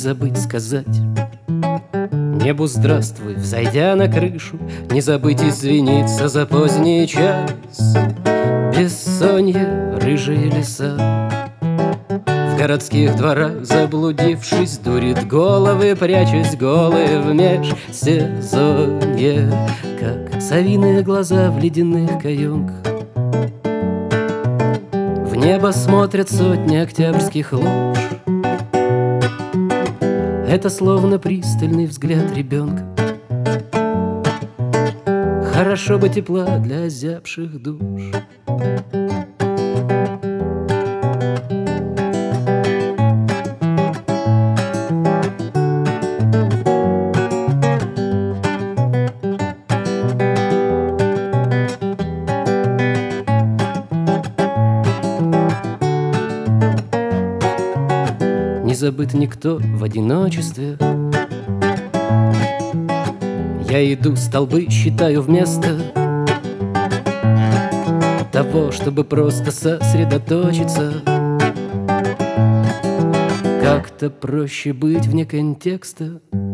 забыть сказать небу здравствуй, взойдя на крышу, не забыть извиниться за поздний час. Бессонье, рыжие леса, в городских дворах заблудившись, дурит головы, прячась голые в межсезонье, как совиные глаза в ледяных каенках. В небо смотрят сотни октябрьских луж. Это словно пристальный взгляд ребенка. Хорошо бы тепла для озябших душ. Не забыт никто в одиночестве. Я иду, столбы считаю вместо того, чтобы просто сосредоточиться. Как-то проще быть вне контекста.